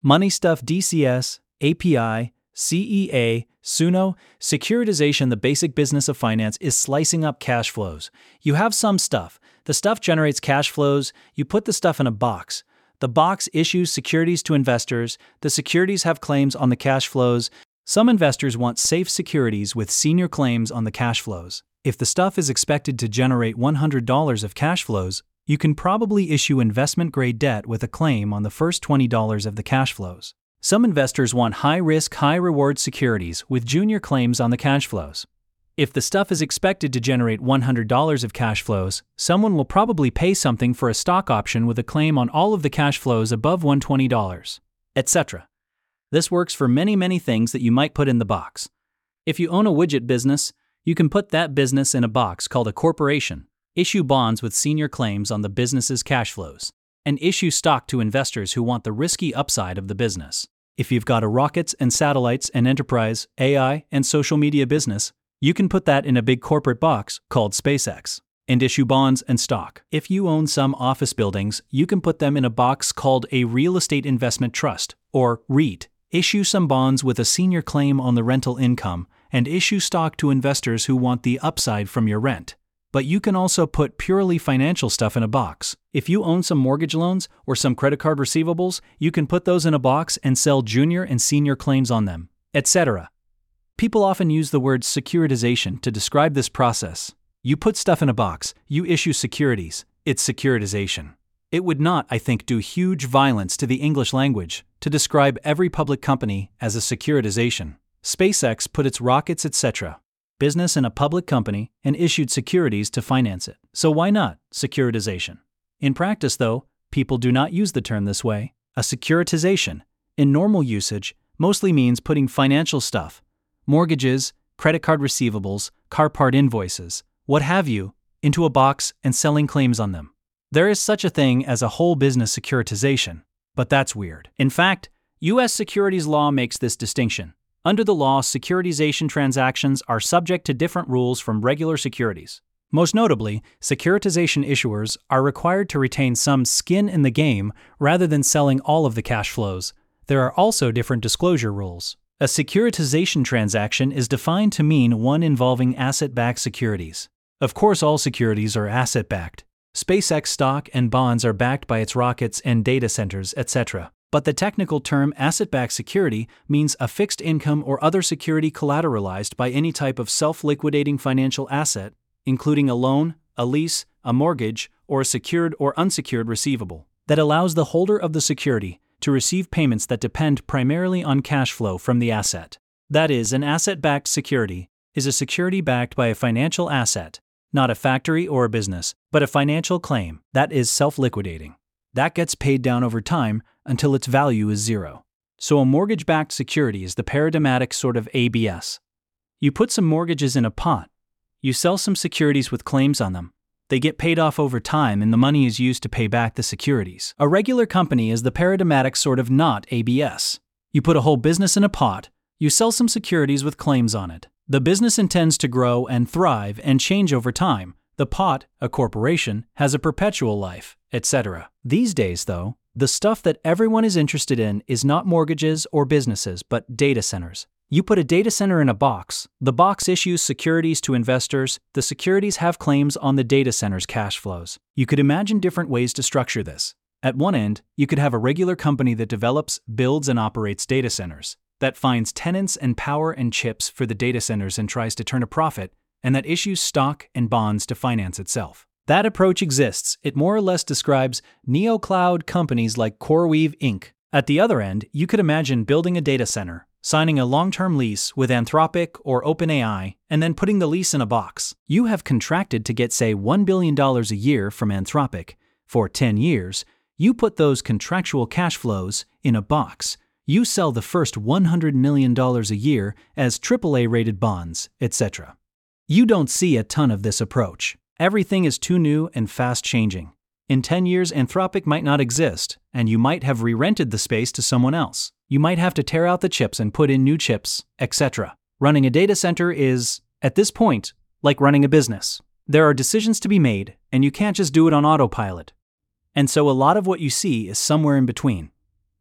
Money Stuff DCS, API, CEA, Suno, securitization. The basic business of finance is slicing up cash flows. You have some stuff. The stuff generates cash flows. You put the stuff in a box. The box issues securities to investors. The securities have claims on the cash flows. Some investors want safe securities with senior claims on the cash flows. If the stuff is expected to generate $100 of cash flows, you can probably issue investment-grade debt with a claim on the first $20 of the cash flows. Some investors want high-risk, high-reward securities with junior claims on the cash flows. If the stuff is expected to generate $100 of cash flows, someone will probably pay something for a stock option with a claim on all of the cash flows above $120, etc. This works for many things that you might put in the box. If you own a widget business, you can put that business in a box called a corporation, issue bonds with senior claims on the business's cash flows, and issue stock to investors who want the risky upside of the business. If you've got a rockets and satellites and enterprise, AI, and social media business, you can put that in a big corporate box called SpaceX and issue bonds and stock. If you own some office buildings, you can put them in a box called a real estate investment trust, or REIT. Issue some bonds with a senior claim on the rental income and issue stock to investors who want the upside from your rent. But you can also put purely financial stuff in a box. If you own some mortgage loans or some credit card receivables, you can put those in a box and sell junior and senior claims on them, etc. People often use the word securitization to describe this process. You put stuff in a box, you issue securities, it's securitization. It would not, I think, do huge violence to the English language to describe every public company as a securitization. SpaceX put its rockets, etc. business in a public company and issued securities to finance it. So why not securitization? In practice, though, people do not use the term this way. A securitization, in normal usage, mostly means putting financial stuff, mortgages, credit card receivables, car part invoices, what have you, into a box and selling claims on them. There is such a thing as a whole business securitization, but that's weird. In fact, U.S. securities law makes this distinction. Under the law, securitization transactions are subject to different rules from regular securities. Most notably, securitization issuers are required to retain some skin in the game rather than selling all of the cash flows. There are also different disclosure rules. A securitization transaction is defined to mean one involving asset-backed securities. Of course, all securities are asset-backed. SpaceX stock and bonds are backed by its rockets and data centers, etc. But the technical term asset-backed security means a fixed income or other security collateralized by any type of self-liquidating financial asset, including a loan, a lease, a mortgage, or a secured or unsecured receivable, that allows the holder of the security to receive payments that depend primarily on cash flow from the asset. That is, an asset-backed security is a security backed by a financial asset, not a factory or a business, but a financial claim that is self-liquidating. That gets paid down over time until its value is zero. So a mortgage-backed security is the paradigmatic sort of ABS. You put some mortgages in a pot. You sell some securities with claims on them. They get paid off over time and the money is used to pay back the securities. A regular company is the paradigmatic sort of not ABS. You put a whole business in a pot. You sell some securities with claims on it. The business intends to grow and thrive and change over time. The pot, a corporation, has a perpetual life, etc. These days, though, the stuff that everyone is interested in is not mortgages or businesses, but data centers. You put a data center in a box. The box issues securities to investors. The securities have claims on the data center's cash flows. You could imagine different ways to structure this. At one end, you could have a regular company that develops, builds, and operates data centers, that finds tenants and power and chips for the data centers and tries to turn a profit, and that issues stock and bonds to finance itself. That approach exists. It more or less describes neo-cloud companies like CoreWeave Inc. At the other end, you could imagine building a data center, signing a long-term lease with Anthropic or OpenAI, and then putting the lease in a box. You have contracted to get, say, $1 billion a year from Anthropic. For 10 years, you put those contractual cash flows in a box. You sell the first $100 million a year as AAA-rated bonds, etc. You don't see a ton of this approach. Everything is too new and fast-changing. In 10 years, Anthropic might not exist, and you might have re-rented the space to someone else. You might have to tear out the chips and put in new chips, etc. Running a data center is, at this point, like running a business. There are decisions to be made, and you can't just do it on autopilot. And so a lot of what you see is somewhere in between.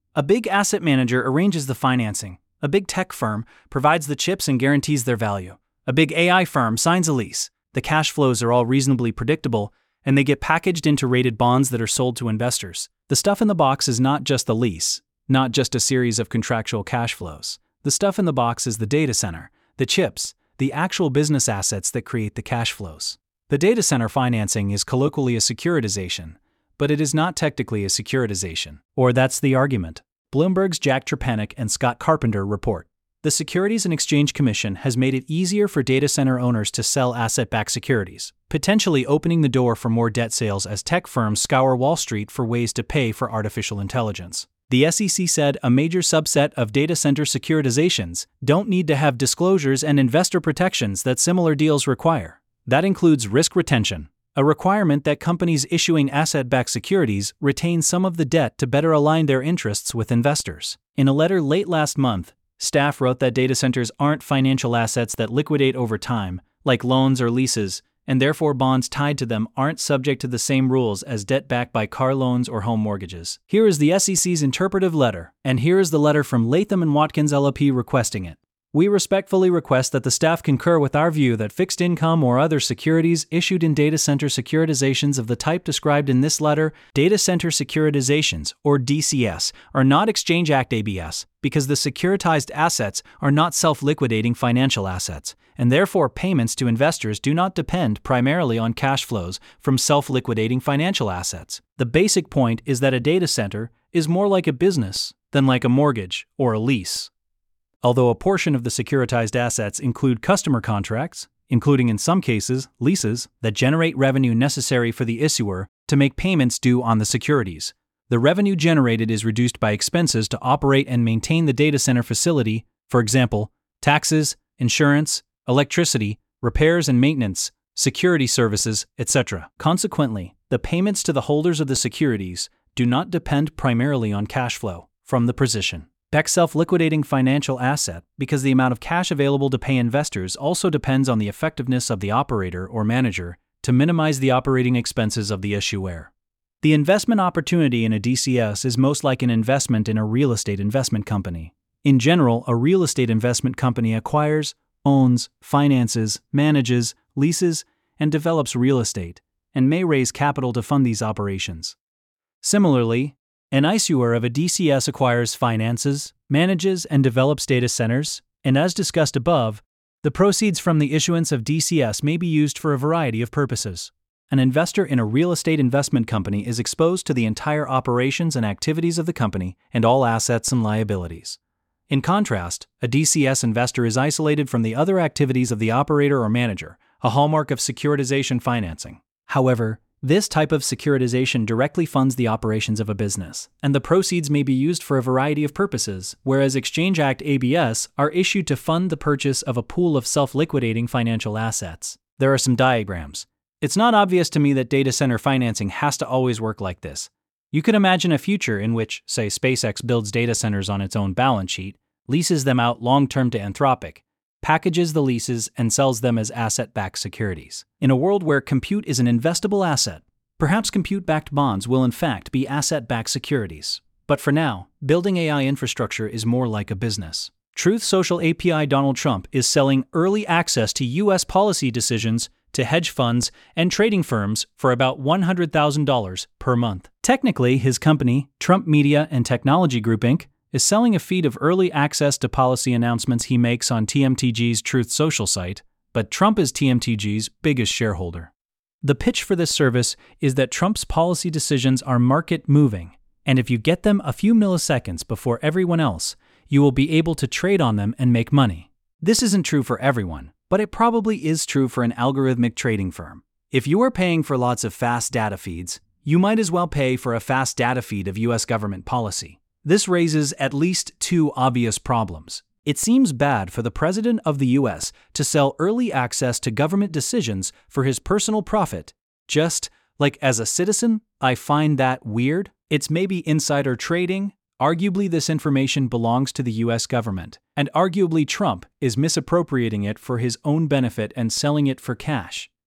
A big asset manager arranges the financing. A big tech firm provides the chips and guarantees their value. A big AI firm signs a lease. The cash flows are all reasonably predictable, and they get packaged into rated bonds that are sold to investors. The stuff in the box is not just the lease, not just a series of contractual cash flows. The stuff in the box is the data center, the chips, the actual business assets that create the cash flows. The data center financing is colloquially a securitization, but it is not technically a securitization. Or that's the argument. Bloomberg's Jack Trepannick and Scott Carpenter report. The Securities and Exchange Commission has made it easier for data center owners to sell asset-backed securities, potentially opening the door for more debt sales as tech firms scour Wall Street for ways to pay for artificial intelligence. The SEC said a major subset of data center securitizations don't need to have disclosures and investor protections that similar deals require. That includes risk retention, a requirement that companies issuing asset-backed securities retain some of the debt to better align their interests with investors. In a letter late last month, staff wrote that data centers aren't financial assets that liquidate over time, like loans or leases, and therefore bonds tied to them aren't subject to the same rules as debt backed by car loans or home mortgages. Here is the SEC's interpretive letter, and here is the letter from Latham & Watkins LLP requesting it. We respectfully request that the staff concur with our view that fixed income or other securities issued in data center securitizations of the type described in this letter, data center securitizations, or DCS, are not Exchange Act ABS, because the securitized assets are not self-liquidating financial assets, and therefore payments to investors do not depend primarily on cash flows from self-liquidating financial assets. The basic point is that a data center is more like a business than like a mortgage or a lease. Although a portion of the securitized assets include customer contracts, including in some cases leases that generate revenue necessary for the issuer to make payments due on the securities, the revenue generated is reduced by expenses to operate and maintain the data center facility, for example, taxes, insurance, electricity, repairs and maintenance, security services, etc. Consequently, the payments to the holders of the securities do not depend primarily on cash flow from the position. Back self-liquidating financial asset because the amount of cash available to pay investors also depends on the effectiveness of the operator or manager to minimize the operating expenses of the issuer. The investment opportunity in a DCS is most like an investment in a real estate investment company. In general, a real estate investment company acquires, owns, finances, manages, leases, and develops real estate, and may raise capital to fund these operations. Similarly, an issuer of a DCS acquires finances, manages, and develops data centers, and as discussed above, the proceeds from the issuance of DCS may be used for a variety of purposes. An investor in a real estate investment company is exposed to the entire operations and activities of the company and all assets and liabilities. In contrast, a DCS investor is isolated from the other activities of the operator or manager, a hallmark of securitization financing. However, this type of securitization directly funds the operations of a business, and the proceeds may be used for a variety of purposes, whereas Exchange Act ABS are issued to fund the purchase of a pool of self-liquidating financial assets. There are some diagrams. It's not obvious to me that data center financing has to always work like this. You could imagine a future in which, say, SpaceX builds data centers on its own balance sheet, leases them out long-term to Anthropic, packages the leases and sells them as asset-backed securities. In a world where compute is an investable asset, perhaps compute-backed bonds will in fact be asset-backed securities. But for now, building AI infrastructure is more like a business. Truth Social API Donald Trump is selling early access to U.S. policy decisions to hedge funds and trading firms for about $100,000 per month. Technically, his company, Trump Media and Technology Group Inc., is selling a feed of early access to policy announcements he makes on TMTG's Truth Social site, but Trump is TMTG's biggest shareholder. The pitch for this service is that Trump's policy decisions are market-moving, and if you get them a few milliseconds before everyone else, you will be able to trade on them and make money. This isn't true for everyone, but it probably is true for an algorithmic trading firm. If you are paying for lots of fast data feeds, you might as well pay for a fast data feed of U.S. government policy. This raises at least two obvious problems. It seems bad for the President of the U.S. to sell early access to government decisions for his personal profit. Just, like, as a citizen, I find that weird. It's maybe insider trading. Arguably, this information belongs to the U.S. government, and arguably Trump is misappropriating it for his own benefit and selling it for cash.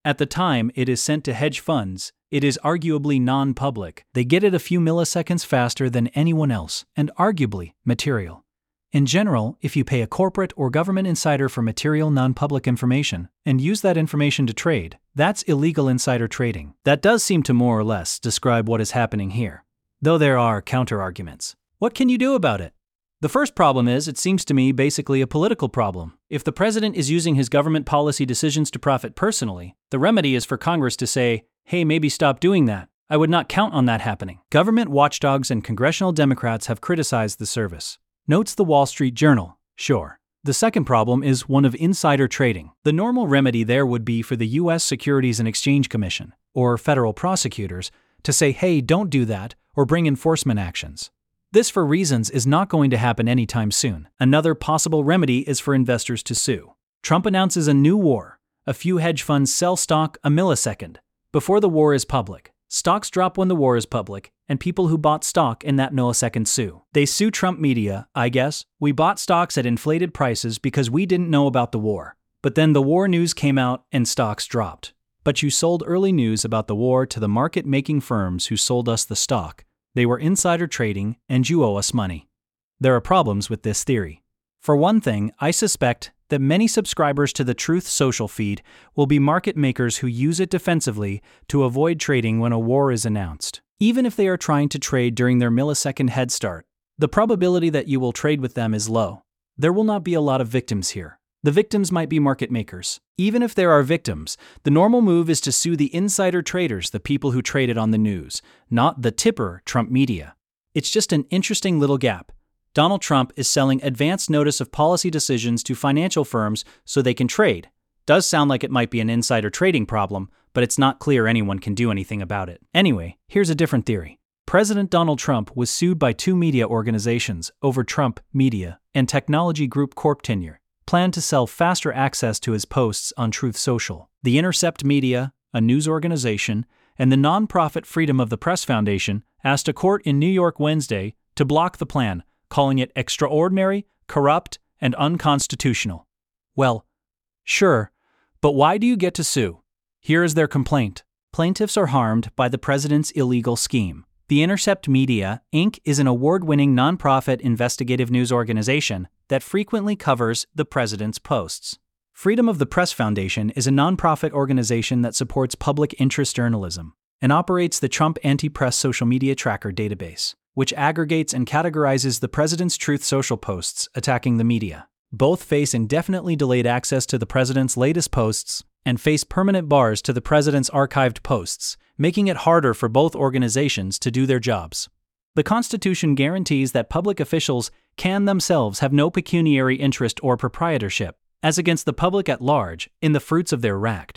At the time it is sent to hedge funds, it is arguably non-public. They get it a few milliseconds faster than anyone else, and arguably material. In general, if you pay a corporate or government insider for material non-public information and use that information to trade, that's illegal insider trading. That does seem to more or less describe what is happening here. Though there are counter-arguments. What can you do about it? The first problem is, it seems to me, basically a political problem. If the president is using his government policy decisions to profit personally, the remedy is for Congress to say, hey, maybe stop doing that. I would not count on that happening. Government watchdogs and congressional Democrats have criticized the service. Notes the Wall Street Journal. Sure. The second problem is one of insider trading. The normal remedy there would be for the U.S. Securities and Exchange Commission, or federal prosecutors, to say, hey, don't do that, or bring enforcement actions. This, for reasons, is not going to happen anytime soon. Another possible remedy is for investors to sue. Trump announces a new war. A few hedge funds sell stock a millisecond before the war is public. Stocks drop when the war is public, and people who bought stock in that millisecond sue. They sue Trump media, I guess. We bought stocks at inflated prices because we didn't know about the war. But then the war news came out and stocks dropped. But you sold early news about the war to the market-making firms who sold us the stock. They were insider trading, and you owe us money. There are problems with this theory. For one thing, I suspect that many subscribers to the Truth Social feed will be market makers who use it defensively to avoid trading when a war is announced. Even if they are trying to trade during their millisecond head start, the probability that you will trade with them is low. There will not be a lot of victims here. The victims might be market makers. Even if there are victims, the normal move is to sue the insider traders, the people who traded on the news, not the tipper, Trump media. It's just an interesting little gap. Donald Trump is selling advance notice of policy decisions to financial firms so they can trade. Does sound like it might be an insider trading problem, but it's not clear anyone can do anything about it. Anyway, here's a different theory. President Donald Trump was sued by two media organizations over Trump Media and Technology Group Corp tenure. Planned to sell faster access to his posts on Truth Social. The Intercept Media, a news organization, and the nonprofit Freedom of the Press Foundation asked a court in New York Wednesday to block the plan, calling it extraordinary, corrupt, and unconstitutional. Well, sure, but why do you get to sue? Here is their complaint. Plaintiffs are harmed by the president's illegal scheme. The Intercept Media, Inc. is an award-winning nonprofit investigative news organization that frequently covers the president's posts. Freedom of the Press Foundation is a nonprofit organization that supports public interest journalism and operates the Trump Anti-Press Social Media Tracker database, which aggregates and categorizes the president's Truth Social posts attacking the media. Both face indefinitely delayed access to the president's latest posts and face permanent bars to the president's archived posts, making it harder for both organizations to do their jobs. The Constitution guarantees that public officials can themselves have no pecuniary interest or proprietorship, as against the public at large, in the fruits of their ract.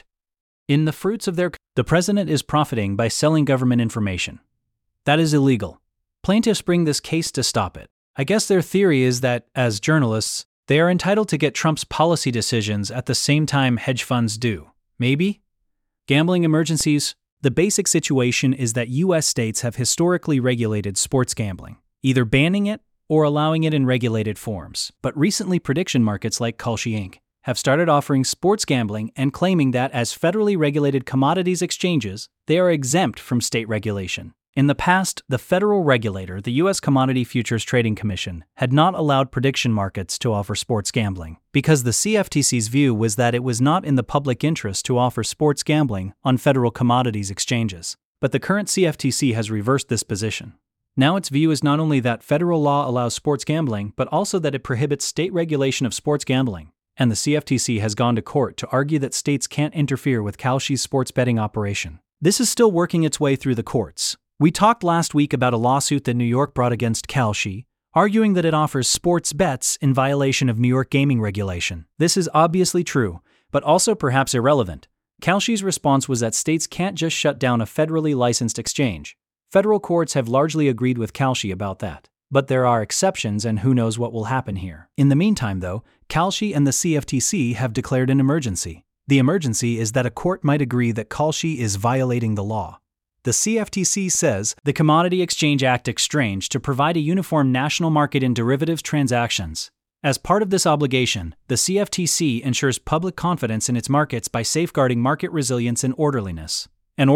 The president is profiting by selling government information. That is illegal. Plaintiffs bring this case to stop it. I guess their theory is that, as journalists, they are entitled to get Trump's policy decisions at the same time hedge funds do. Maybe? Gambling emergencies. The basic situation is that U.S. states have historically regulated sports gambling, either banning it or allowing it in regulated forms. But recently, prediction markets like Kalshi Inc. have started offering sports gambling and claiming that as federally regulated commodities exchanges, they are exempt from state regulation. In the past, the federal regulator, the U.S. Commodity Futures Trading Commission, had not allowed prediction markets to offer sports gambling because the CFTC's view was that it was not in the public interest to offer sports gambling on federal commodities exchanges. But the current CFTC has reversed this position. Now its view is not only that federal law allows sports gambling, but also that it prohibits state regulation of sports gambling. And the CFTC has gone to court to argue that states can't interfere with Kalshi's sports betting operation. This is still working its way through the courts. We talked last week about a lawsuit that New York brought against Kalshi, arguing that it offers sports bets in violation of New York gaming regulation. This is obviously true, but also perhaps irrelevant. Kalshi's response was that states can't just shut down a federally licensed exchange. Federal courts have largely agreed with Kalshi about that. But there are exceptions, and who knows what will happen here. In the meantime, though, Kalshi and the CFTC have declared an emergency. The emergency is that a court might agree that Kalshi is violating the law. The CFTC says the Commodity Exchange Act exchange to provide a uniform national market in derivatives transactions, As part of this obligation, the CFTC ensures public confidence in its markets by safeguarding market resilience and orderliness.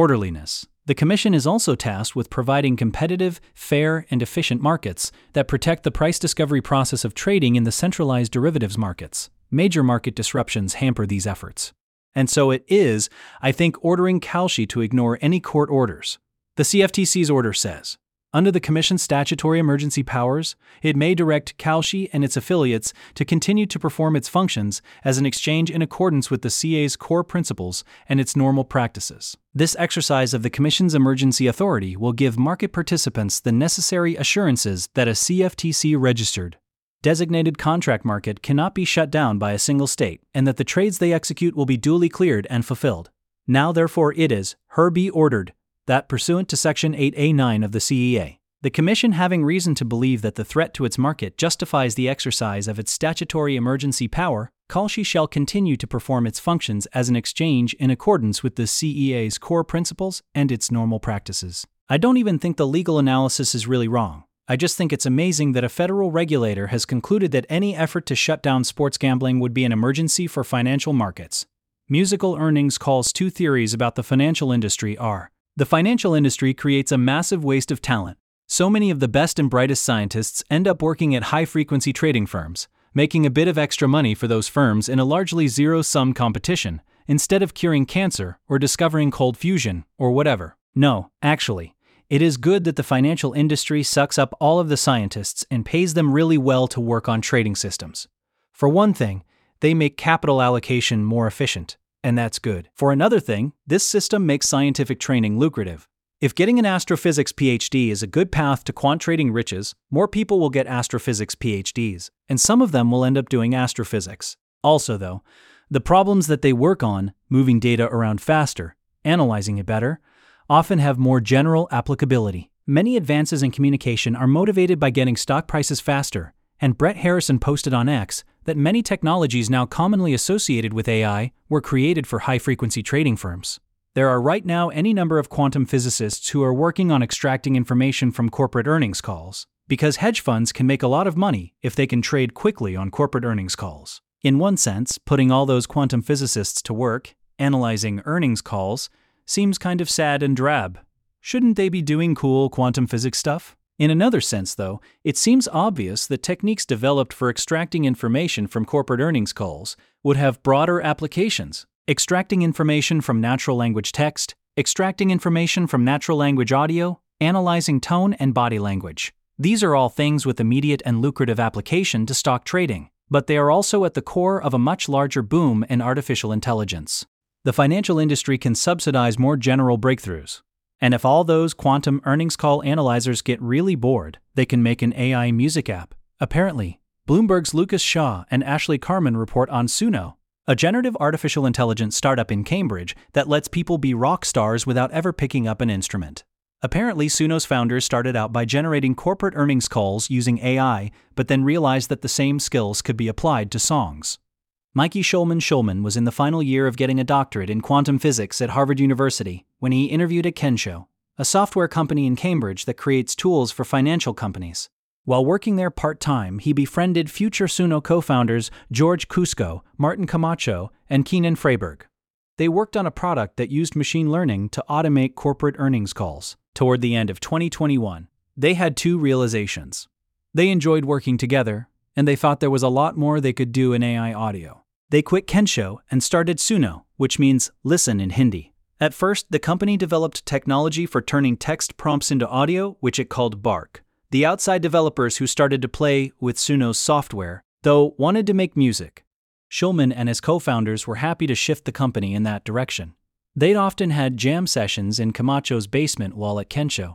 The Commission is also tasked with providing competitive, fair, and efficient markets that protect the price discovery process of trading in the centralized derivatives markets. Major market disruptions hamper these efforts. And so it is, I think, ordering Kalshi to ignore any court orders. The CFTC's order says, under the Commission's statutory emergency powers, it may direct Kalshi and its affiliates to continue to perform its functions as an exchange in accordance with the CA's core principles and its normal practices. This exercise of the Commission's emergency authority will give market participants the necessary assurances that a CFTC-registered, designated contract market cannot be shut down by a single state, and that the trades they execute will be duly cleared and fulfilled. Now therefore it is, be ordered, that pursuant to Section 8A9 of the CEA, the Commission having reason to believe that the threat to its market justifies the exercise of its statutory emergency power, Kalshi shall continue to perform its functions as an exchange in accordance with the CEA's core principles and its normal practices. I don't even think the legal analysis is really wrong. I just think it's amazing that a federal regulator has concluded that any effort to shut down sports gambling would be an emergency for financial markets. Musical Earnings calls two theories about the financial industry are: the financial industry creates a massive waste of talent. So many of the best and brightest scientists end up working at high-frequency trading firms, making a bit of extra money for those firms in a largely zero-sum competition, instead of curing cancer or discovering cold fusion or whatever. No, actually, it is good that the financial industry sucks up all of the scientists and pays them really well to work on trading systems. For one thing, they make capital allocation more efficient. And that's good. For another thing, this system makes scientific training lucrative. If getting an astrophysics PhD is a good path to quant trading riches, more people will get astrophysics PhDs, and some of them will end up doing astrophysics. Also though, the problems that they work on, moving data around faster, analyzing it better, often have more general applicability. Many advances in communication are motivated by getting stock prices faster, and Brett Harrison posted on X that many technologies now commonly associated with AI were created for high-frequency trading firms. There are right now any number of quantum physicists who are working on extracting information from corporate earnings calls, because hedge funds can make a lot of money if they can trade quickly on corporate earnings calls. In one sense, putting all those quantum physicists to work, analyzing earnings calls, seems kind of sad and drab. Shouldn't they be doing cool quantum physics stuff? In another sense, though, it seems obvious that techniques developed for extracting information from corporate earnings calls would have broader applications. Extracting information from natural language text, extracting information from natural language audio, analyzing tone and body language. These are all things with immediate and lucrative application to stock trading, but they are also at the core of a much larger boom in artificial intelligence. The financial industry can subsidize more general breakthroughs. And if all those quantum earnings call analyzers get really bored, they can make an AI music app. Apparently, Bloomberg's Lucas Shaw and Ashley Carman report on Suno, a generative artificial intelligence startup in Cambridge that lets people be rock stars without ever picking up an instrument. Apparently, Suno's founders started out by generating corporate earnings calls using AI, but then realized that the same skills could be applied to songs. Mikey Schulman was in the final year of getting a doctorate in quantum physics at Harvard University when he interviewed at Kensho, a software company in Cambridge that creates tools for financial companies. While working there part-time, he befriended future Suno co-founders George Cusco, Martin Camacho, and Keenan Freiberg. They worked on a product that used machine learning to automate corporate earnings calls. Toward the end of 2021, they had two realizations. They enjoyed working together, and they thought there was a lot more they could do in AI audio. They quit Kensho and started Suno, which means listen in Hindi. At first, the company developed technology for turning text prompts into audio, which it called Bark. The outside developers who started to play with Suno's software, though, wanted to make music. Schulman and his co-founders were happy to shift the company in that direction. They'd often had jam sessions in Camacho's basement while at Kensho.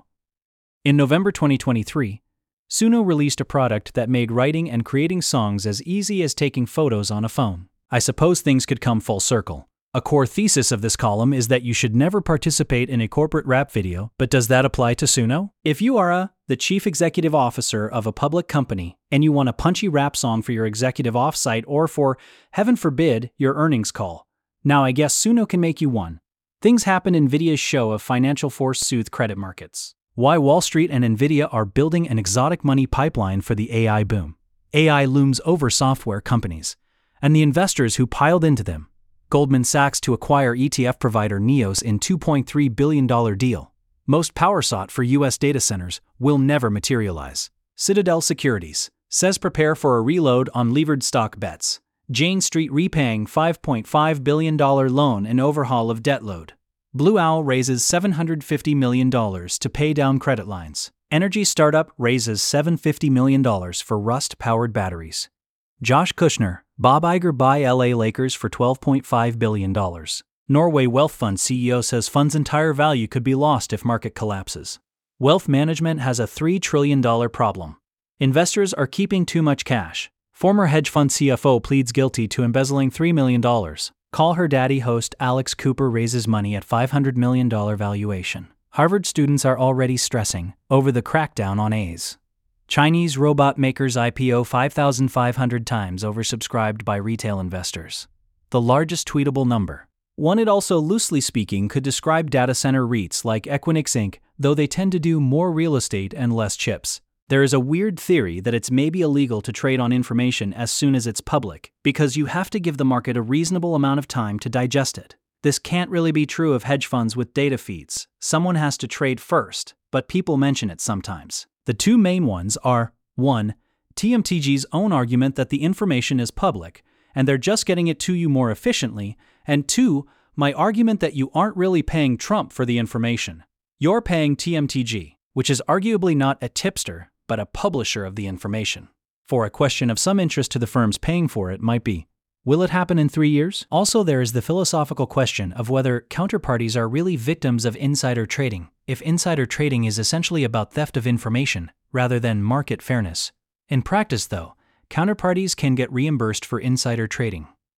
In November 2023, Suno released a product that made writing and creating songs as easy as taking photos on a phone. I suppose things could come full circle. A core thesis of this column is that you should never participate in a corporate rap video, but does that apply to Suno? If you are the chief executive officer of a public company and you want a punchy rap song for your executive offsite or for, heaven forbid, your earnings call, now I guess Suno can make you one. Things happened in NVIDIA's show of financial force soothe credit markets. Why Wall Street and NVIDIA are building an exotic money pipeline for the AI boom. AI looms over software companies and the investors who piled into them. Goldman Sachs to acquire ETF provider Neos in $2.3 billion deal. Most power sought for U.S. data centers will never materialize. Citadel Securities says prepare for a reload on levered stock bets. Jane Street repaying $5.5 billion loan and overhaul of debt load. Blue Owl raises $750 million to pay down credit lines. Energy startup raises $750 million for Rust-powered batteries. Josh Kushner, Bob Iger buy LA Lakers for $12.5 billion. Norway Wealth Fund CEO says fund's entire value could be lost if market collapses. Wealth management has a $3 trillion problem. Investors are keeping too much cash. Former hedge fund CFO pleads guilty to embezzling $3 million. Call Her Daddy host Alex Cooper raises money at $500 million valuation. Harvard students are already stressing over the crackdown on A's. Chinese robot makers IPO 5,500 times oversubscribed by retail investors. The largest tweetable number. One it also loosely speaking could describe data center REITs like Equinix Inc., though they tend to do more real estate and less chips. There is a weird theory that it's maybe illegal to trade on information as soon as it's public, because you have to give the market a reasonable amount of time to digest it. This can't really be true of hedge funds with data feeds. Someone has to trade first, but people mention it sometimes. The two main ones are, 1. TMTG's own argument that the information is public, and they're just getting it to you more efficiently, and 2. My argument that you aren't really paying Trump for the information. You're paying TMTG, which is arguably not a tipster, but a publisher of the information. For a question of some interest to the firms paying for it might be, will it happen in 3 years? Also, there is the philosophical question of whether counterparties are really victims of insider trading, if insider trading is essentially about theft of information rather than market fairness. In practice, though, counterparties can get reimbursed for insider trading.